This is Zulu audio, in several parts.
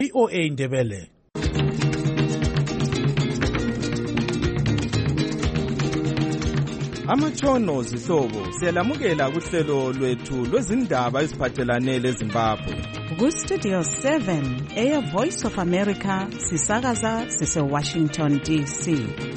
VOA Indebele. Amatshono zihlobo siyalamukela kuhlelo lwethu lwezindaba eziphathelane leZimbabwe. Ku-Studio 7 Air Voice of America sisakaza sise-Washington DC.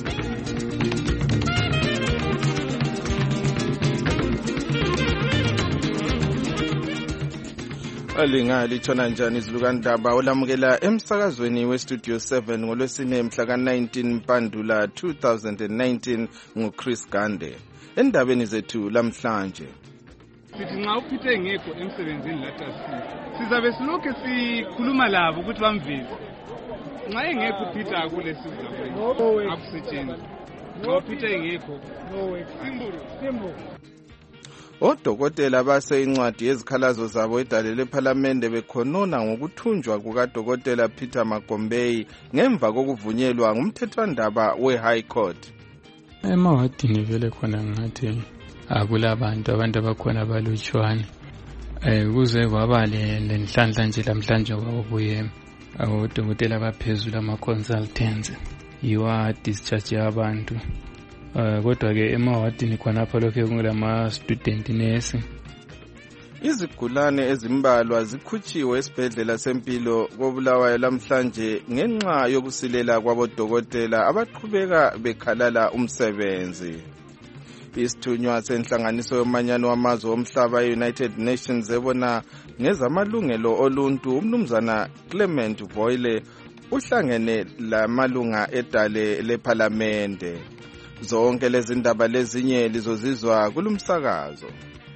Lingalitshona njani izilukandaba olamukela emsakazweni we-Studio 7 ngolwesine mhla ka-19 Mpandula 2019 nguChris Gande. Endabeni zethu lamhlanje sithi nxa uPeter engekho emsebenzini lathi sizabe silokhu sikhuluma labo ukuthi bamvise. Nxa engekho uPeter akule sizakwenza akusetshenziswa. Nxa uPeter engekho simbo odokotela base incwadi yezikhalazo zabo edale lephalamende bekhonona ngokuthunjwa kukadokotela Peter Magombei ngemva kokuvunyelwa ngumthethwandaba we-High Court. Emawadini vele khona ngathi akulabantu abakhona abalutshwane kuze kwaba lenhlanhla nje lamhlanje kwabuye odokotela abaphezulu ama-consultants yiwa discharge abantu. Kodwa-ke emawadini khonapha lokhu kulama-student nurse. Izigulane ezimbalwa zikhutshiwe esibhedlela sempilo koBulawayo lamhlanje ngenxa yokusilela kwabodokotela abaqhubeka bekhalala umsebenzi. Isithunywa senhlanganiso yomanyano wamazwe omhlaba e-United Nations ebona ngezamalungelo oluntu umnumzana Clement Voile uhlangene lamalunga edale lephalamende. Zonke lezi ndaba lezinye lizozizwa kulumsakazo.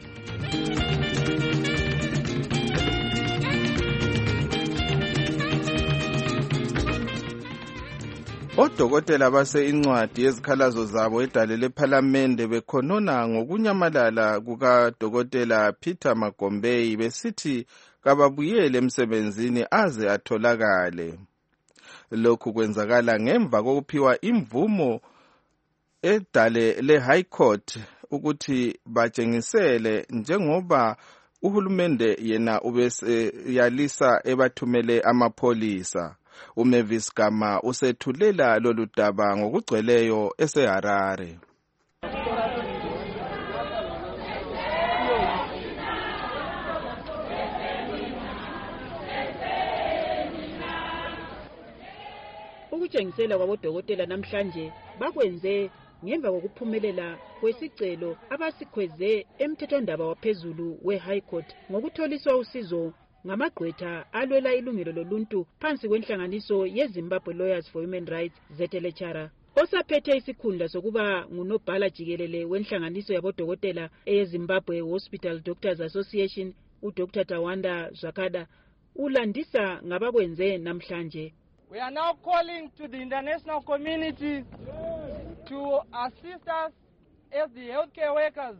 Odokotela base incwadi yezikhalazo zabo edale lephalamende bekhonona ngokunyamalala kukadokotela Peter Magombei besithi kababuyele emsebenzini aze atholakale. Lokhu kwenzakala ngemva kokuphiwa imvumo edale le-High Court ukuthi batshengisele njengoba uhulumende yena ubeseyalisa ebathumele amapholisa. uMavis Gama usethulela lolu daba ngokugcweleyo eseHarare. Ukutshengisela kwabodokotela namhlanje bakwenze ngemva kokuphumelela kwesicelo abasikhweze emthethwandaba waphezulu we-High Court ngokutholiswa usizo ngamagqwetha alwela ilungelo loluntu phansi kwenhlanganiso yeZimbabwe Lawyers for Human Rights ZLHR. Osaphethe isikhundla sokuba ngunobhala jikelele wenhlanganiso yabodokotela eyeZimbabwe Hospital Doctors Association uDr. Tawanda Zvakhada ulandisa ngabakwenze namhlanje. We are now calling to the international community to assist us as the healthcare workers.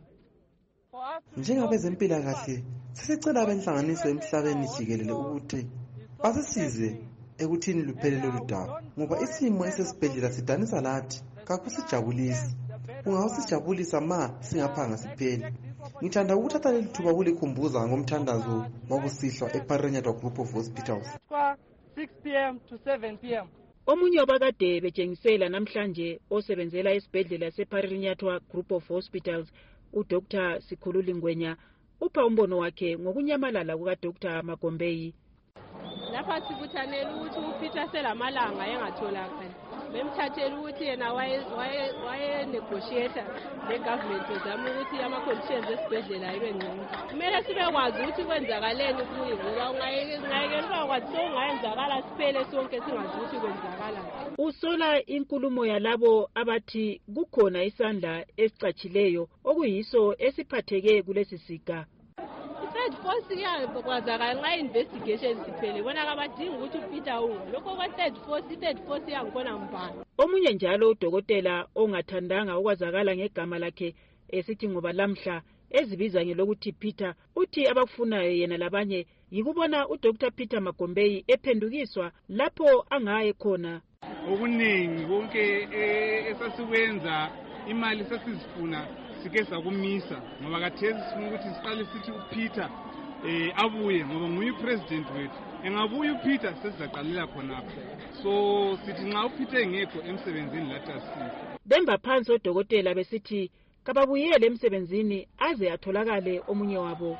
Njengabezempilakahle sisicela abenhlanganiso emhlabeni jikelele ukuthi basisize ekuthini luphele lolu daba ngoba isimo esesibhedlela sidanisa lathi kakusijabulisi. Kungawusijabulisa ma singaphanga siphele. Ngithanda ukuthatha leli thuba ukulikhumbuza ngomthandazo wakusihlwa eParinyatwa Group of Hospitals 6 p.m. to 7 p.m. Omunye wabakade betshengisela namhlanje osebenzela esibhedlela seParinyatwa Group of Hospitals uDr. Sikhululi Ngwenya upha umbono wakhe ngokunyamalala kukaDr. Magombei. Lapha sibuthanele ukuthi uPeter selamalanga engatholakali. Bemthathela ukuthi yena waye negotiator legovernment uzama ukuthi ama-conditions esibhedlela ibe ngcono. Kumele sibekwazi ukuthi kwenzakaleni kuye ngoba ungayekela ukwazi sokungayenzakala siphele sonke singazi ukuthi kwenzakalani. Usola inkulumo yalabo abathi kukhona isandla esicatshileyo okuyiso esiphatheke kulesi siga. Third force yakwazakala nxa investigation siphele bona kabadingi ukuthi uPeter lokho kwa third force yangikhona mbani. Omunye njalo udokotela ongathandanga ukwazakala ngegama lakhe esithi ngoba lamhla ezibiza ngelokuthi Peter uthi abakufunayo yena labanye yikubona uDr. Peter Magombei ephendukiswa lapho angaye khona. Okuningi konke esasikwenza imali sasizifuna sike sakumisa ngoba kathesi sifuna ukuthi siqale sithi uPeter abuye ngoba nguye president wethu. engabuya uPeter sesizaqalela khonapho. So sithi nxa uPeter engekho emsebenzini lathi asifike. Bemba phansi odokotela besithi kababuyele emsebenzini aze atholakale omunye wabo.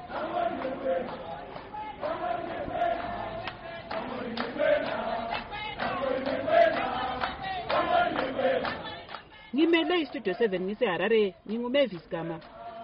Ngimele istudio 7 ngiseHarare, nginguMavis Gama.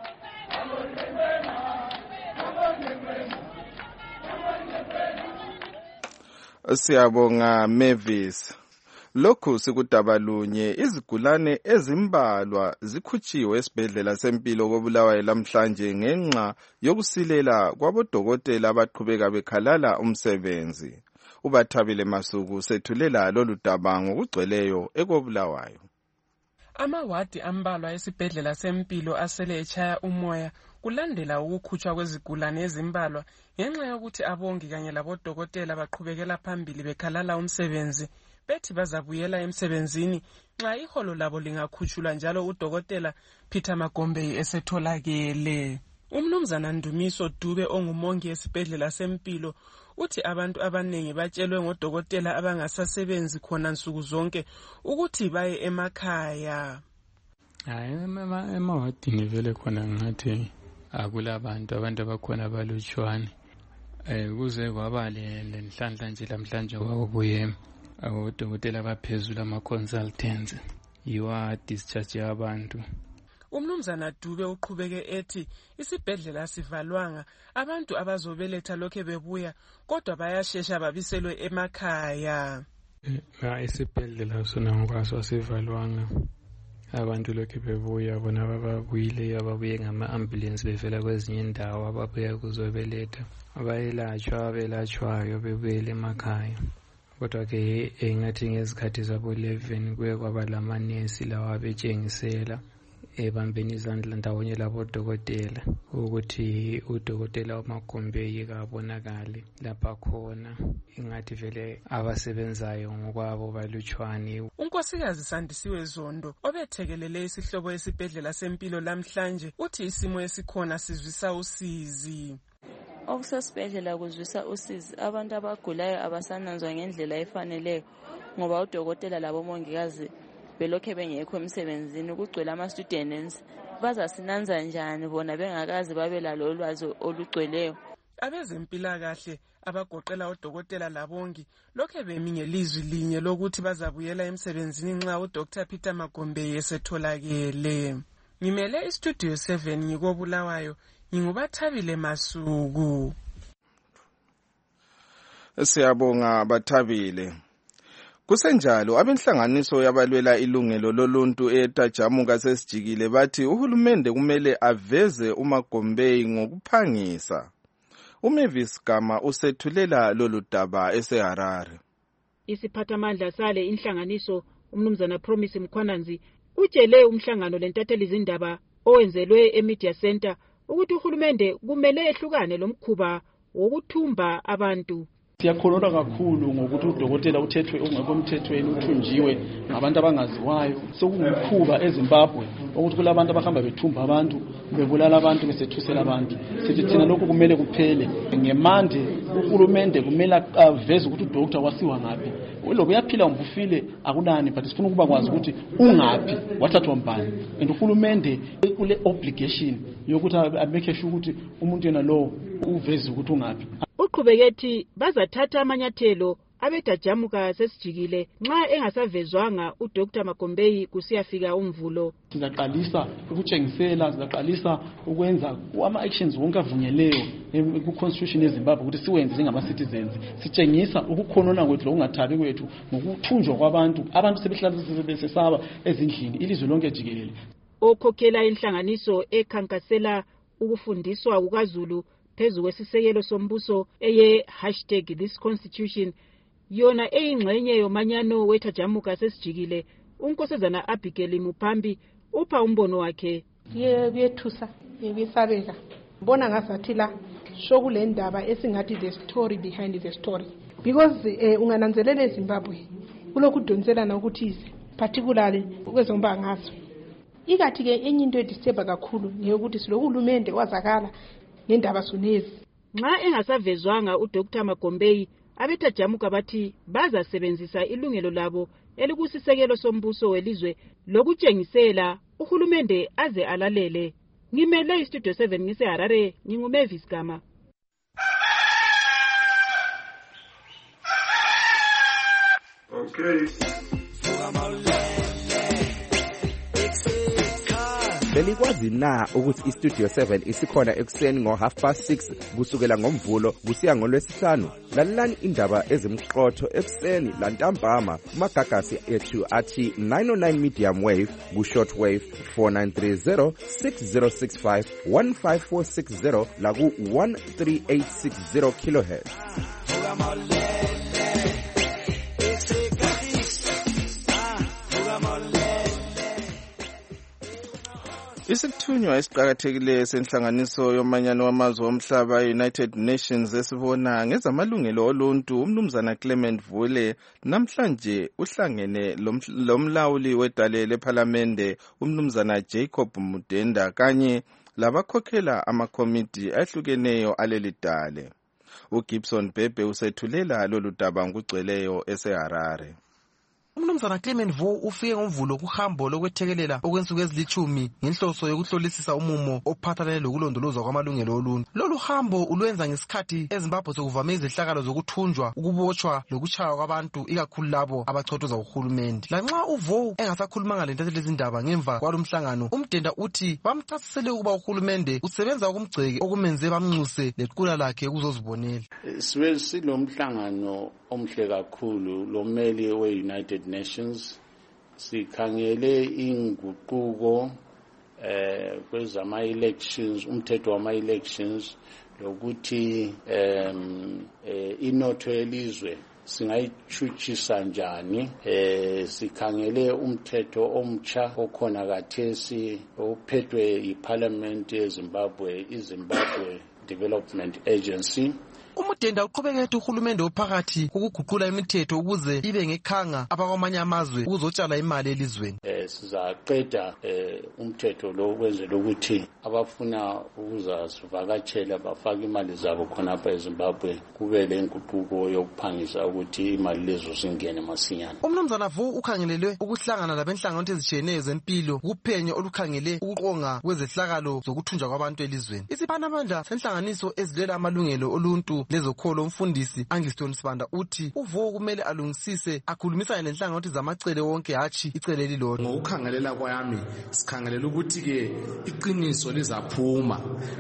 Siyabonga Mavis. Lokhu sikudabalunye izigulane ezimbalwa zikhutshiwe esibhedlela sempilo koBulawayo lamhlanje ngenxa yokusilela kwabodokotela abaqhubeka bekhalala umsebenzi. uBathabile Masuku sethulela lolu daba ngokugcweleyo ekoBulawayo. Amawadi ambalwa esibhedlela sempilo asele echaya umoya kulandela ukukhutshwa kwezigulane ezimbalwa ngenxa yokuthi abongi kanye labodokotela baqhubekela phambili bekhalala umsebenzi bethi bazabuyela emsebenzini nxa iholo labo lingakhutshulwa njalo udokotela Peter Magombeyi esetholakele. Umnumzana Ndumiso Dube ongumongi esibhedlela sempilo uthi abantu abanengi batshelwe ngodokotela abangasasebenzi khona nsuku zonke ukuthi baye emakhaya. Emawadini vele khona ngathi akulabantu abantu abakhona balutshwane. Kuze kwaba lenhlanhla nje lamhlanje kwakubuye odokotela baphezulu ama-consultants yiwa discharge abantu. Umnumzana Dube uqhubeke ethi isibhedlela sivalwanga abantu abazobeletha lokho bebuya kodwa bayashesha babiselwe emakhaya. Isibhedlela sona ngokwaso sivalwanga abantu lokho bebuya bona babuyile ababuye ngama-ambulance bevela kwezinye indawo ababuya kuzobeletha abelatshwayo bebuyele emakhaya. Kodwa ke engathi ngezikhathi zabo 11 kuye kwaba lamanesi lawa betshengisela ebambeni izandla ndawonye labodokotela ukuthi udokotela uMagombeyi kabonakali lapha khona ingathi vele abasebenzayo ngokwabo balutshwane. Unkosikazi Sandisiwe Zondo obethekelele isihlobo esibhedlela sempilo lamhlanje uthi isimo esikhona sizwisa usizi. Okusesibhedlela kuzwisa usizi abantu abagulayo abasananzwa ngendlela efaneleyo ngoba udokotela labomongikazi belokhe bengekho emsebenzini kugcwele ama-students bazasinanza njani bona bengakazi babe lalo lwazi olugcweleyo. Abezempilakahle abagoqela odokotela labongi lokhe bemi ngelizwi linye lokuthi bazabuyela emsebenzini nxa uDr Peter Magombeyi esetholakele. Ngimele istudio 7 ngikoBulawayo nginguBathabile Masuku. Siyabonga Bathabile. Kusenjalo abenhlanganiso yabalwela ilungelo loluntu eTajamuka sesijikile bathi uhulumende kumele aveze uMagombeyi ngokuphangisa. uMavis Gama usethulela lolu daba eseHarare. Isiphathamandla sale inhlanganiso umnumzana Promise Mkhwananzi utshele umhlangano lentatheli izindaba owenzelwe eMedia Center ukuthi uhulumende kumele ehlukane lomkhuba wokuthumba abantu. Siyakhululwa kakhulu ngokuthi udokotela uthethwe ongekho emthethweni uthunjiwe ngabantu abangaziwayo. Sokungumkhuba eZimbabwe ukuthi kulabantu abahamba bethumba abantu bebulala abantu besethusela abantu. Sithi thina lokhu kumele kuphele. Ngemande uhulumende kumele aveze ukuthi udokotela wasiwa ngaphi. Lo uyaphila ngobufile akunani but sifuna ukuba kwazi ukuthi ungaphi wathathwa mbani. And uhulumende kule obligation yokuthi ameke sure ukuthi umuntu yena lo uveze ukuthi ungaphi. Uqhubeketi bazathatha amanyathelo abeTajamuka sesijikile nxa engasavezwanga uDr Magombeyi kusiyafika umvulo. Sizaqalisa ukutshengisela, sizaqalisa ukwenza ama-actions wonke avunyeleyo ku-constitution yeZimbabwe ukuthi siwenze njengama-citizens. Sitshengisa ukukhonona kwethu lokungathabi kwethu ngokuthunjwa kwabantu. Abantu sebehlala besesaba ezindlini ilizwe lonke jikelele. Okhokhela inhlanganiso ekhankasela ukufundiswa kukaZulu phezu kwesisekelo sombuso eye #ThisConstitution yona eyingxenye yomanyano weTajamuka sesijikile. Unkosazana Abigail Mupambi upha umbono wakhe. Kuyethusa, kuyesabeka. Mbona ngasathi la sokule ndaba esingathi the story behind the story. Because ungananzelela eZimbabwe kulokhu udonselana ukuthi ize particularly kwezombangazo. Ikathi ke enye into edisturba kakhulu ngeyokuthi siloku uhulumende wazakala ngendaba sonezi. Nxa engasavezwanga uDr Magombeyi abetajamuka bathi bazasebenzisa ilungelo labo elikusisekelo sombuso welizwe lokutshengisela uhulumende aze alalele. Ngimele istudio 7 ngiseHarare, nginguMavis Gama. Okay. Belikwazi na ukuthi istudio 7 isikhona ekuseni ngo6:30 kusukela ngomvulo kusiya ngolwesihlanu? Lalelani indaba ezimqotho ekuseni lantambama kumagagasi ethu athi 909 medium wave ku-short wave 4930 6065 15460 la ku-13860 kilohertz. Isithunywa esiqhakathekileyo senhlanganiso yomanyano wamazwe omhlaba United Nations esibona ngezamalungelo oluntu umnumzana Clement Vule namhlanje uhlangene lomlawuli wedale lePhalamende umnumzana Jacob Mudenda kanye labakhokhela amakomiti ahlukeneyo aleli dale. uGibson Bebe usethulela lolu daba ngugcweleyo eseHarare. Umnumzana Clement Vo ufike ngomvulo kuhambo lokwethekelela okwensuku ezilithumi ngenhloso yokuhlolisisa umumo ophathelene lokulondolozwa kwamalungelo oluntu. Lolu hambo ulwenza ngesikhathi eZimbabwe sokuvame izehlakalo zokuthunjwa, ukubotshwa lokuchaywa kwabantu ikakhulu labo abachothoza uhulumende. Lanxa uVo engasakhulumanga lentatheli lezindaba ngemva kwalomhlangano, uMdenda uthi bamchasisele ukuba uhulumende usebenza okumgceke okumenze bamnxuse lequla lakhe ukuzozibonela. Silomhlangano omhle kakhulu lomeli we-United Nations. Sikhangele inguquko kwezama-elections, umthetho wama-elections lokuthi inotho yelizwe singayitshutshisa njani. Sikhangele umthetho omtsha okhona kathesi ophethwe iParliament yeZimbabwe, iZimbabwe Development Agency. Umudenda uqhubeka ethi uhulumende ophakathi ukuguqula imithetho ukuze ibe ngekhanga abakwamanye amazwe ukuzotshala imali elizweni. Sizaqeda umthetho lo ukwenzela ukuthi abafuna ukuzasivakatshela bafake imali zabo khonapha eZimbabwe kube lenguquko yokuphangisa ukuthi imali lezo zingene masinyane. Umnumzana Vo ukhangelelwe ukuhlangana labenhlanganiso ezitshiyeneyo zempilo kuphenyo olukhangele ukuqonga kwezehlakalo zokuthunjwa kwabantu elizweni. Isiphanamandla senhlanganiso ezilwela amalungelo oluntu lezokholo umfundisi Angiston Sibanda uthi uVo kumele alungisise akhulumisane nenhlanganiso zamacele wonke hatshi icele elilodwa. Ngokukhangelela kwami sikhangelela ukuthi ke iqiniso lizaphuma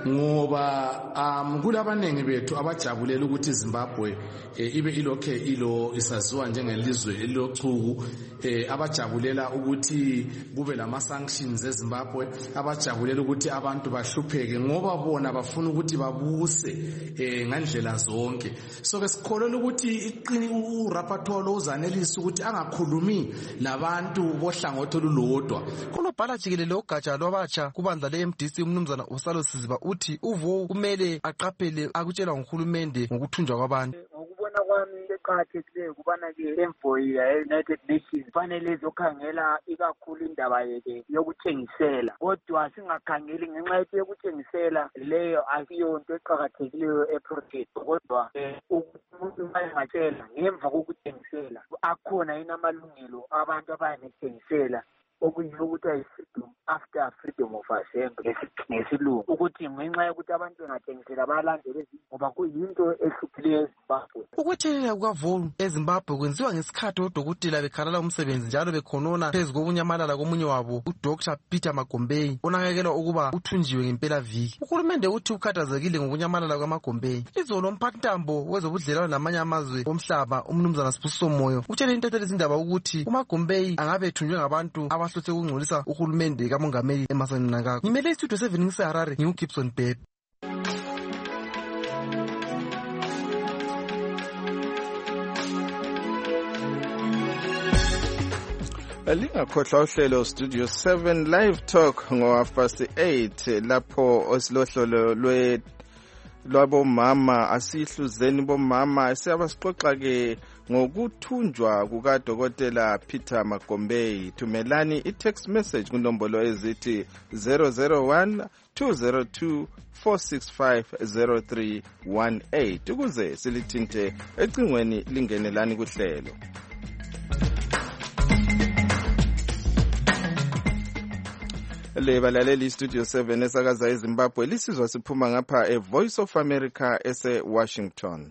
ngoba kulabanengi bethu abajabulela ukuthi iZimbabwe ibe ilokhe isaziwa njengelizwe elilochuku, abajabulela ukuthi kube lama sanctions eZimbabwe, abajabulela ukuthi abantu bahlupheke ngoba bona bafuna ukuthi babuse ngandlela zonke. So ke sikholelwa ukuthi urapporteur uzanelisa ukuthi angakhulumi labantu bohlangothi olulodwa. Kunobhala jikelele ogatsha lwabatsha kubandla leMDC umnumzana Usalo Siziba uthi uVo kumele aqaphele akutshelwa nguhulumende ngokuthunjwa kwabantu. Ngokubona kwami eqhakathekileyo kubana ke envoyi ye-United Nations fanele izokhangela ikakhulu indaba yokuthengisela, kodwa singakhangeli ngenxa yethi yokuthengisela leyo asiyonto eqhakathekileyo eproject, kodwa umuntu mayengatshela ngemva kokuthengisela akhona yini amalungelo abantu abayanethengisela okuyiyo ukuthi ayi-freedom after freedom of assembly ngesilungu, ukuthi ngenxa yokuthi abantu bengathengisela bayalandela ezinye ngoba kuyinto ehluphileyo eZimbabwe. Ukwethelela kukaVo eZimbabwe kwenziwa ngesikhathi odokotela bekhalala umsebenzi njalo bekhonona phezu kokunyamalala komunye wabo uDr Peter Magombeyi onakekelwa ukuba uthunjiwe ngempela viki. Uhulumende uthi ukhathazekile ngokunyamalala kwaMagombeyi. Izolo umphathintambo wezobudlelwano namanye amazwe omhlaba umnumzana Sibusiso Moyo utshele intatheli lezindaba ukuthi uMagombeyi angabe ethunjwe ngabantu abahlose ukungcolisa uhulumende kamongameli eMasani Nangaka. Ngimele istudio 7 ngiseHarare nginguGibson Bebe. Lingakhohlwa uhlelo Studio 7 Live Talk ngo8 lapho osilohlolo lwabomama asihluzeni bomama siyabasixoxa ke ngokuthunjwa kukadokotela Peter Magombei. Thumelani i-text message kunombolo ezithi 001 202 4650318 ukuze silithinte ecingweni lingenelani kuhlelo. Le balaleli Studio 7 esakaza eZimbabwe lisizwa siphuma ngapha eVoice of America ese Washington.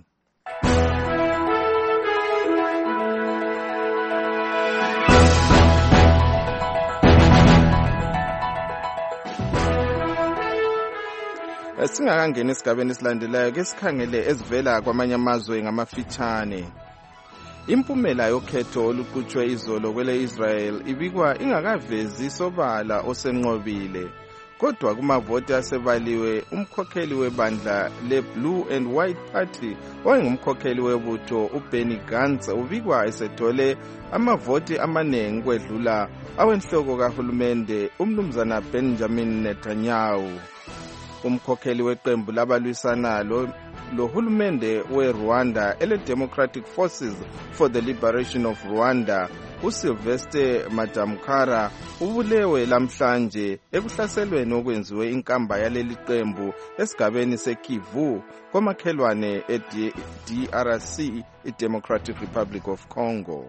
Singakangena esigabeni esilandelayo ke sikhangele ezivela kwamanye amazwe ngamafitshane. Impumela yokhetho oluqhutshwe izolo kwele Israel ibikwa ingakavezi sobala osenqobile. Kodwa kumavoti asebaliwe umkhokheli webandla leBlue and White Party owayengumkhokheli webutho uBenny Gantz ubikwa esethole amavoti amaningi kwedlula awenhloko kahulumende umnumzana Benjamin Netanyahu. Umkhokheli weqembu labalwisana lo hulumende weRwanda ele-Democratic Forces for the Liberation of Rwanda uSylvester Madamkara ubulewe lamhlanje ekuhlaselweni okwenziwe inkamba yaleli qembu esigabeni seKivu komakhelwane eDRC iDemocratic Republic of Congo.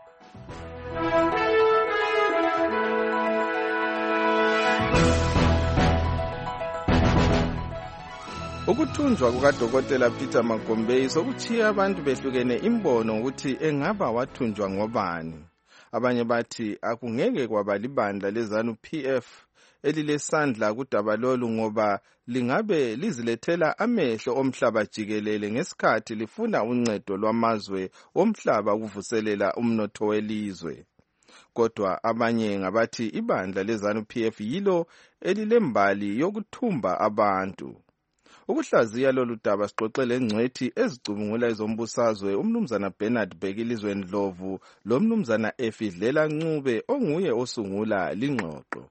Ukuthunjwa kukadokotela Peter Magombei sokuchiya abantu behlukene imbono ukuthi engaba wathunjwa ngobani. Abanye bathi akungeke kwaba libandla leZANU-PF elilesandla kudaba lolu ngoba lingabe lizilethela amehlo omhlaba jikelele ngesikhathi lifuna uncedo lwamazwe omhlaba ukuvuselela umnotho welizwe. Kodwa abanye ngabathi ibandla leZANU-PF yilo elilembali yokuthumba abantu. Ukuhlaziya lolu daba sixoxele ngcwethi ezicubungula ezombusazwe umnumzana Bernard Bekilizwe Ndlovu lo mnumzana Efidlela Ncube onguye osungula lingxoxo.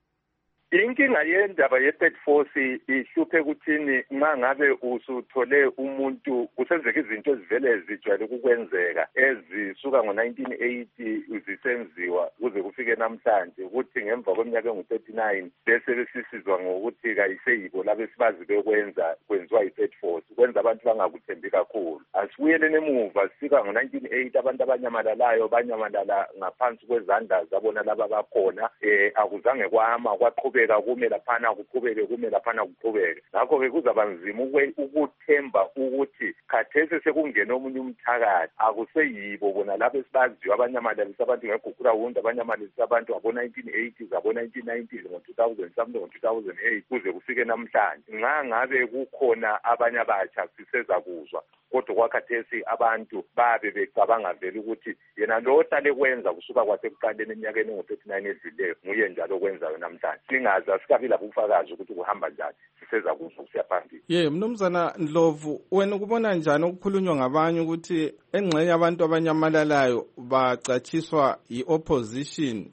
Inkinga yendaba ye-third force ihluphe kuthini nxa ngabe usuthole umuntu kusenzeka izinto ezivele zijwayele ukukwenzeka ezisuka ngo-1980 zisenziwa kuze kufike namhlanje ukuthi ngemva kweminyaka engu-39 bese besisizwa ngokuthi kayiseyibo labesibazi bekwenza kwenziwa yi-third force kwenza abantu bangakuthembi kakhulu. Asibuyeleni emuva sifika ngo-1980 abantu abanyamalalayo banyamalala ngaphansi kwezandla zabona laba bakhona akuzange kwama kwaqhubeka kume laphana kuqhubeke kume laphana kuqhubeke. Ngakho-ke kuzaba nzima ukuthemba ukuthi khathesi sekungena omunye umthakathi akuseyibo bona labo esibaziyo abanyamalisa abantu ngegugula wunda abanyamalisa abantu ngabo-1980s ngabo-1990s ngo-2000 something ngo-2008 kuze kufike namhlanje. Nxa ngabe kukhona abanye abatsha siseza kuzwa kodwa kwakhathesi abantu babe becabanga vele ukuthi yena lo ohlale kwenza kusuka kwasekuqaleni eminyakeni engu-39 edluleyo nguye njalo okwenzayo namhlanje. Singazi asikabila bufakazi ukuthi kuhamba njani siseza kuzwa kusiya phambili. Mnumzana Ndlovu, wena ukubona njani ukukhulunywa ngabanye ukuthi engxenye abantu abanyamalalayo bacatshiswa yi-opposition?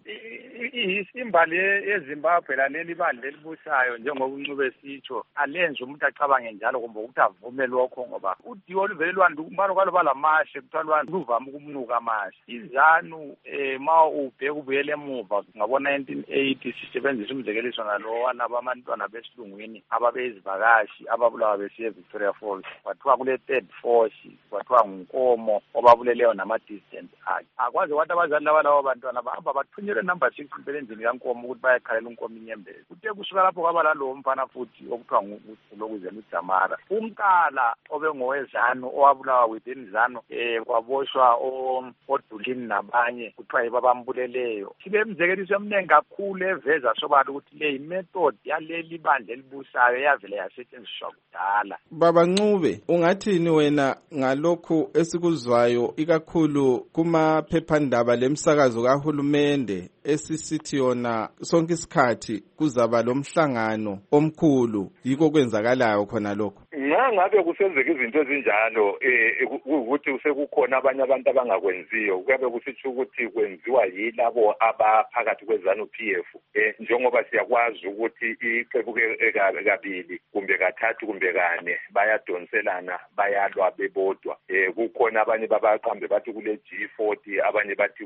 Imbali yeZimbabwe laleli bandla elibusayo njengoba uNcube sitsho alenze umuntu acabange njalo kumbe ukuthi avume lokho ngoba udiwo luvele lwandu umbalo kwalo balamashe kuthiwa lwandu luvama ukumnuka amashe. IZANU ma ubheka ubuyele emuva ngabo-1980 sisebenzisa umzekeliso nalowana abantwana besilungwini ababezivakashi ababulawa besiye Victoria Falls kwathiwa kule third force kwathiwa nguNkomo obabuleleyo nama-distant akhe. Akwazi kwathi abazali labo bantwana bahamba bathunyelwe number 6 empelenzini kaNkomo ukuthi bayakhalela uNkomo inyembezi. Kuthe kusuka lapho kwaba lalowo mfana futhi okuthiwa ngulokuzela uJamara umkala obengowezanu owabulawa within ZANU kwaboshwa oDulini nabanye kuthiwa yibabambuleleyo. Sibe mzekeliso emningi kakhulu eveza sobala ukuthi le method yaleli bandla elibusayo yavele yasetshenziswa kudala. Baba Ncube, ungathini wena ngalokhu esikuzwayo ikakhulu kumaphephandaba lemsakazo kahulumende esisithi yona sonke isikhathi kuzaba lo mhlangano omkhulu yiko kwenzakalayo khona lokho? nxa ngabe kusenzeka izinto ezinjalo ukuthi sekukhona abanye abantu abangakwenziyo kuyabe kusitsho ukuthi kwenziwa yilabo abaphakathi kweZANU-PF njengoba siyakwazi ukuthi iqebuke kabili kumbe kathathu kumbe kane bayadonselana bayalwa bebodwa kukhona abanye babaqambe bathi kule G40 abanye bathi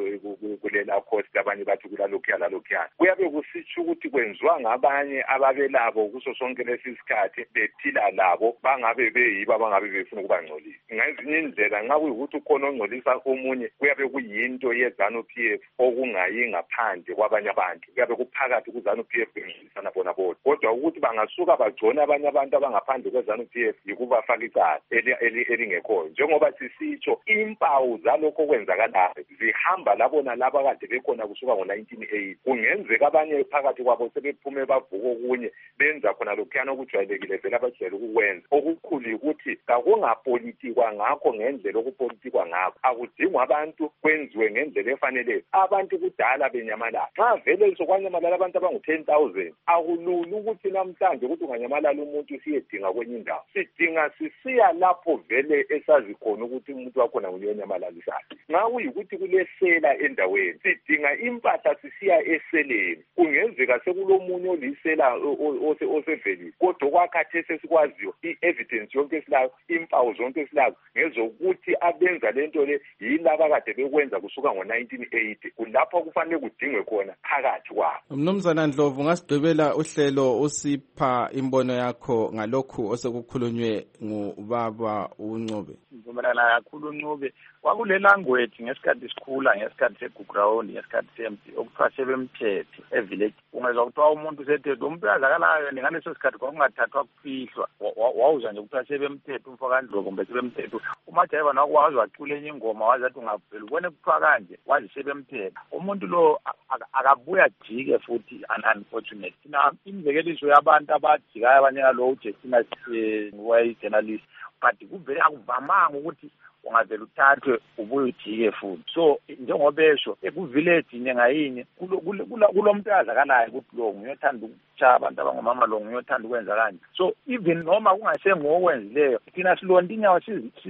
kulela coast abanye bathi kulalokuyana kuyabe kusitsho ukuthi kwenziwa ngabanye ababelabo kuso sonke lesi sikhathi bethila labo bangabe beyiba bangabe befuna ukubangcolisa ngezinye indlela nxa kuyikuthi ukhona ongcolisa omunye kuyabe kuyinto yeZANU-PF okungayi ngaphandle kwabanye abantu kuyabe kuphakathi kuZANU-PF bengcolisana bona bodwa kodwa ukuthi bangasuka bagcone abanye abantu abangaphandle kweZANU-PF yikubafaka icala elingekhoyo njengoba sisitsho impawu zalokho kwenzakalayo zihamba labona laba kade bekhona kusuka ngo-1980 kungenzeka abanye phakathi kwabo sebephume bavuka okunye benza khona lokhuyana okujwayelekile vele abajwayele ukukwenza okukhulu ukuthi kakungapolitikwa ngakho ngendlela okupolitikwa ngakho akudingwa abantu kwenziwe ngendlela efaneleyo abantu kudala benyamalala nxa vele sokwanyamalala abantu abangu-10,000 akulula ukuthi namhlanje ukuthi unganyamalala umuntu siyedinga kwenye indawo sidinga sisiya lapho vele esazi khona ukuthi umuntu wakhona nguyonyamalalisayo nxa kuyikuthi kulesela endaweni sidinga impahla sisiya eseleni kungenzeka sekulomunye olisela osevelile kodwa okwakhathesi esikwaziyo i-evidence yonke esilayo impawu zonke esilayo ngezokuthi abenza lento le yilaba kade bekwenza kusuka ngo-1980 kulapho kufanele kudingwe khona phakathi kwabo. Mnumzana Ndlovu ngasigqibela uhlelo usipha imbono yakho ngalokhu osekukhulunywe ngubaba uNcube. Ngivumelana kakhulu uNcube kwakule language ngesikhathi sikhula ngesikhathi seguground ngesikhathi sempi okuthiwa sebemthethe evillage ungezwa kuthiwa umuntu sethethe umuntu uyazakalayo ngaleso sikhathi kwakungathathwa kufihlwa wawuzwa nje kuthiwa sebemthethe umfaka Ndlovu kumbe sebemthethe uMajayiva nawo wazi wacula enye ingoma wazi athi ungavela ubone kuthiwa kanje wazi sebemthethe umuntu lo akabuya jike futhi unfortunate thina imizekeliso yabantu abajikayo abanye ngalo uJestina wayi-journalist but kuvele akuvamanga ukuthi ungavela uthathwe ubuye ujike futhi so njengobesho ekuvillage inye ngayinye kulo muntu yazakalayo ukuthi lo ngiyothanda ukutsha abantu abangomama lo ngiyothanda ukwenza kanje so even noma kungasengokwenzileyo thina silonda inyawo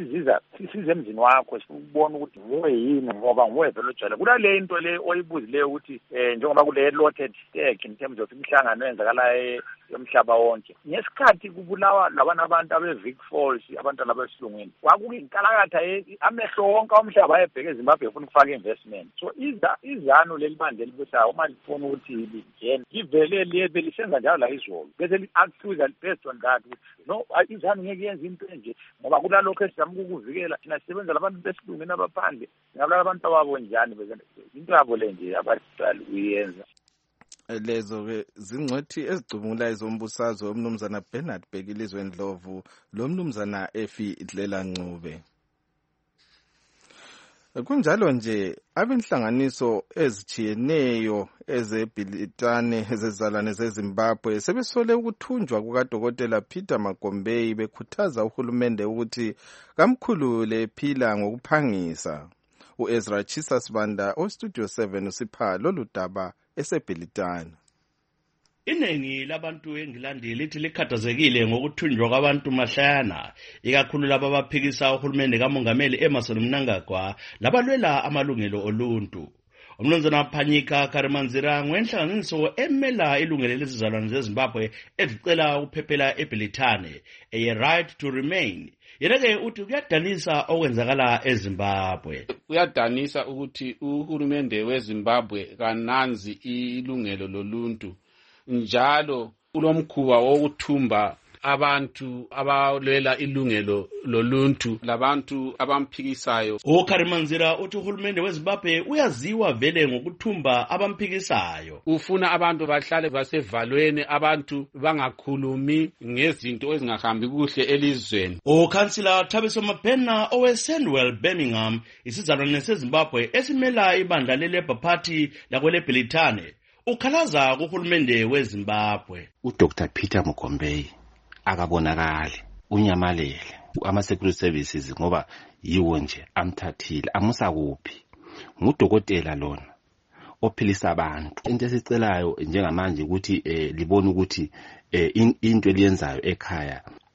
size emzini wakho sikubona ukuthi nguwe yini ngoba nguwe vele ojwayele kulale into le oyibuzileyo ukuthi njengoba kule lotted stake in terms of imihlangano eyenzakalayo yomhlaba wonke ngesikhathi kubulawa labana abantu abe-Vic Falls abantwana besilungwini kwakuyinkalakatha amehlo wonke omhlaba ayebheke eZimbabwe efuna ukufaka investment so izanu leli bande elibusayo uma lifuna ukuthi lingene livele libe lisenza njalo la izolo bese li-accuse based on that no izanu ngeke yenze into enje ngoba kulalokho esizama ukukuvikela thina sisebenza labantu besilungwini abaphandle ngabulala abantu ababo njani into yabo le nje abaqala ukuyenza. Lezo-ke zingcwethi ezicubungulayo zombusazwe umnumzana Bernard Bhekilizwe Ndlovu lo mnumzana Efi Dlela Ncube. Kunjalo nje abenhlanganiso ezijiyeneyo ezebhilitane ezezalwane zeZimbabwe sebesole ukuthunjwa kukaDokotela Peter Magombei bekhuthaza uhulumende ukuthi kamkhulule phila ngokuphangisa. uEzra Chisasbanda oStudio 7 usipha lolu daba esebhilitane. Iningi labantu eNgilandi lithi likhathazekile ngokuthunjwa kwabantu mahlayana ikakhulu laba abaphikisa uhulumende kamongameli Emmerson Mnangagwa labalwela amalungelo oluntu. Umnumzana Phanyika Karimanzira ngwenhlanganiso emela ilungelo lesizalwane zeZimbabwe ezicela ukuphephela eBhilitane a right to remain. Yena-ke uthi kuyadanisa okwenzakala eZimbabwe. Kuyadanisa ukuthi uhulumende weZimbabwe kananzi ilungelo loluntu njalo kulomkhuba wokuthumba abantu abalwela ilungelo loluntu labantu abamphikisayo. Okarimanzira uthi uhulumende weZimbabwe uyaziwa vele ngokuthumba abamphikisayo. Ufuna abantu bahlale basevalweni abantu bangakhulumi ngezinto ezingahambi kuhle elizweni. Okhansila Thabiso Mapena oweSandwell Birmingham isizalwane seZimbabwe esimela ibandla leLabour Party lakwele Bhilitane ukhalaza kuhulumende weZimbabwe. uDr Peter Magombei akabonakali unyamalele ama-security services ngoba yiwo nje amthathile amusa kuphi ngudokotela lona ophilisa abantu. Into esicelayo njengamanje ukuthi libone ukuthi into eliyenzayo ekhaya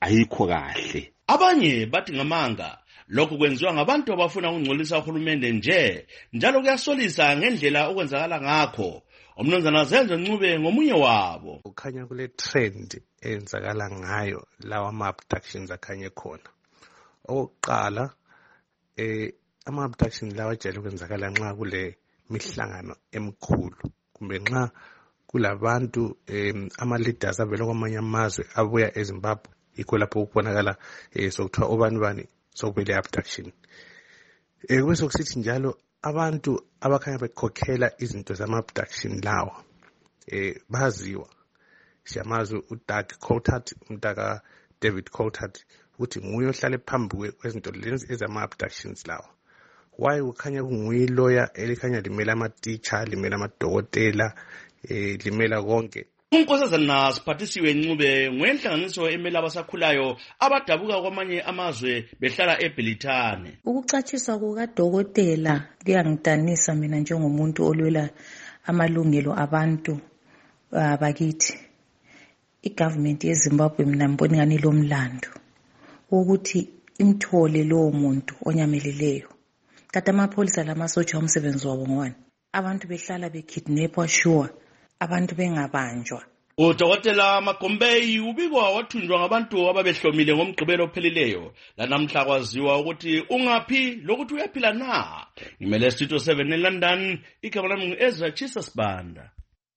ayikho kahle. Abanye bathi ngamanga lokhu kwenziwa ngabantu abafuna ukungcolisa uhulumende njalo kuyasolisa ngendlela okwenzakala ngakho. Umnumzana Zenzo Ncube ngomunye wabo. Kukhanya kule trend eyenzakala ngayo lawa ama-abductions akhanye khona. Oqala ama-abductions lawa ajayele ukwenzakala nxa kule mihlangano emkhulu kumbe nxa kulabantu ama-leaders avela kwamanye amazwe abuya eZimbabwe, yikho lapho ukubonakala sokuthiwa ubani sokubele abduction. Kube sokusithi njalo abantu abakhanya bekhokhela izinto zama-abduction lawa baziwa. Siyamazi uDoug Coulthard, umntaka David Coulthard, ukuthi nguye ohlale phambi kwezinto lezi ezama-abductions lawa. Why kukhanya kunguye lawyer elikhanya limela ama-teacher, limela amadokotela, limela konke. Unkosazana Siphathisiwe Ncube ngwenhlanganiso emela abasakhulayo abadabuka kwamanye amazwe behlala eBhelithane. Ukucatshisa kukadokotela kuyangidanisa mina njengomuntu olwela amalungelo abantu bakithi. Igovernment yeZimbabwe mina mbona ngani lomlando ukuthi imthole lowo muntu onyameleleyo. Kade amapholisa lamasotsha umsebenzi wabo ngwani. Abantu behlala bekidnapwa sure. Abantu bengabanjwa. Udokotela Magombei ubikwa wathunjwa ngabantu ababehlomile ngomgqibelo ophelileyo. Lanamhla kwaziwa ukuthi ungaphi lokuthi uyaphila na. Ngimele Studio 7 eLondon, igama lami ngu-Ezra Chisasbanda.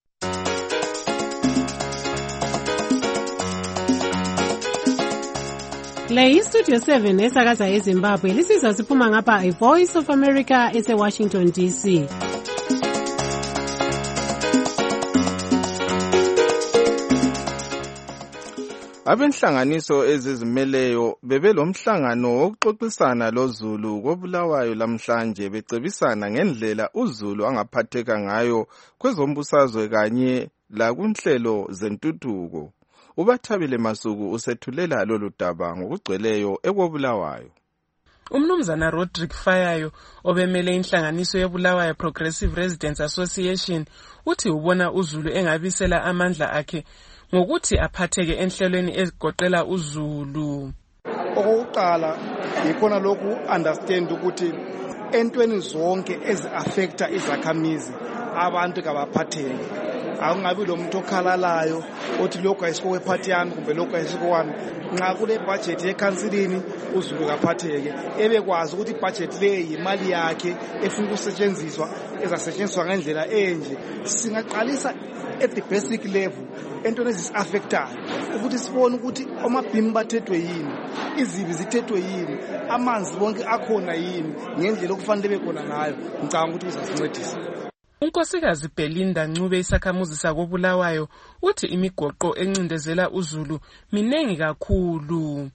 Le iStudio 7 esakaza eZimbabwe lisizwa siphuma ngapha iVoice of America ese-Washington DC. Abenhlanganiso ezizimeleyo bebelomhlangano wokuxoxisana loZulu koBulawayo lamhlanje becebisana ngendlela uZulu angaphatheka ngayo kwezombusazwe kanye lakunhlelo zentuthuko. Ubathabile Masuku usethulela lolu daba ngokugcweleyo ekobulawayo. Umnumzana Rodrick Fayayo obemele inhlanganiso yeBulawayo Progressive Residents Association uthi ubona uZulu engabisela amandla akhe ngokuthi aphatheke enhlelweni ezigoqela uZulu. Okokuqala yikhona lokhu understand ukuthi entweni zonke ezi-affecta izakhamizi abantu kabaphatheke. Akungabi lo muntu okhalalayo othi lokhu ayisiko wephathi yami kumbe lokhu ayisiko wami. Nxa kule budget yekansilini uZulu kaphatheke ebekwazi ukuthi budget le imali yakhe efuna ukusetshenziswa ezasetshenziswa ngendlela enje. Singaqalisa at the basic level entweni ezisi-affectayo ukuthi sibone ukuthi amabhimu bathethwe yini, izibi zithethwe yini, amanzi bonke akhona yini ngendlela okufanele bekhona ngayo. Ngicabanga ukuthi kuzasincedisa. Unkosikazi Belinda Ncube isakhamuzi sakobulawayo uthi imigoqo encindezela uZulu minengi kakhulu.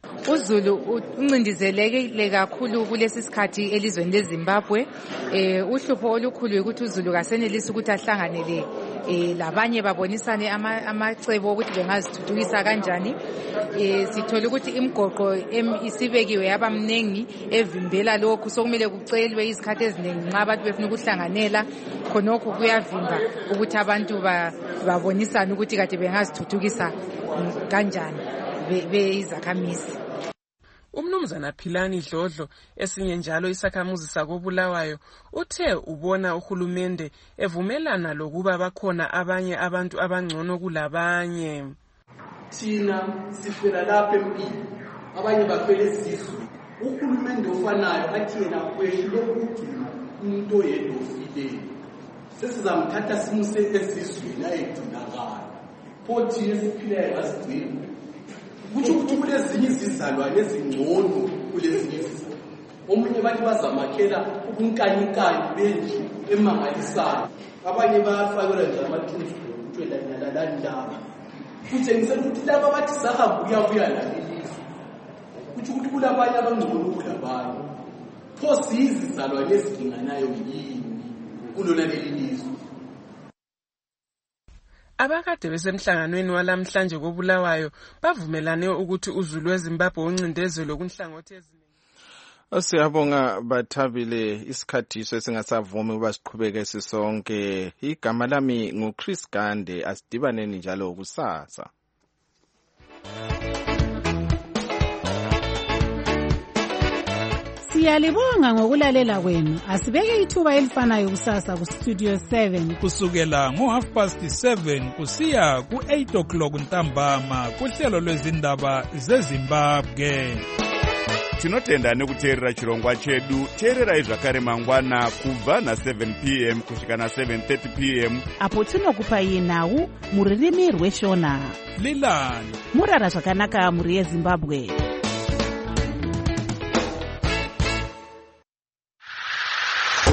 uZulu uncindizelekile kakhulu kulesi sikhathi elizweni leZimbabwe. Uhlupho olukhulu ukuthi uZulu kasenelisi ukuthi ahlanganele labanye babonisane amacebo ukuthi bengazithuthukisa kanjani. Sithola ukuthi imigoqo isibekiwe yaba mningi evimbela lokhu, sokumele kucelwe izikhathi eziningi nxa abantu befuna ukuhlanganela. Khonokho kuyavimba ukuthi abantu babonisane ukuthi kade bengazithuthukisa kanjani beyizakhamizi. Umnumzana Philani Dlodlo esinye njalo isakhamuzi sakobulawayo uthe ubona uhulumende evumelana lokuba bakhona abanye abantu abangcono kulabanye. Thina sifela lapha empilo, abanye bafela esizwe. Uhulumende ofanayo athi yena kwehlule ukugcina umuntu oyedwa ofileyo. Sesizamthatha simuse esizweni ayegcinakala. Pho thina siphilayo asigcina. Kutsho ukuthi kulezinye izizalwane ezingcono kulezinye izizalwane. Omunye bathi bazamakhela ubunkanyikanyi benje emangalisayo. Abanye bayafakelwa nje amathunzi ukuthi landaba. Kutshengisela ukuthi laba bathi sahamba uyabuya lalelizwe. Kutsho ukuthi kulabanye abangcono kulabanye. Pho sizizalwane ezidinganayo yini kulona leli lizwe. Abakade besemhlanganweni walamhlanje kobulawayo bavumelane ukuthi uZulu weZimbabwe uncindezelo kunhlangothi eziningi. Siyabonga Bathabile, isikhathiso esingasavumi ukuba siqhubeke sisonke. Igama lami nguChris Gande, asidibaneni njalo kusasa. Siyalibonga ngokulalela kwenu. Asibeke ithuba elifanayo kusasa ku Studio 7 kusukela ngo7:30 kusiya ku8 o'clock ntambama kuhlelo lwezindaba zeZimbabwe. Tinotenda nekuteerera chirongwa chedu. Teererai zvakare mangwana kubva na7 p.m. kusvika na7:30 p.m. apo tinokupai nhau mururimi rweshona. Lilani murara zvakanaka muri yeZimbabwe.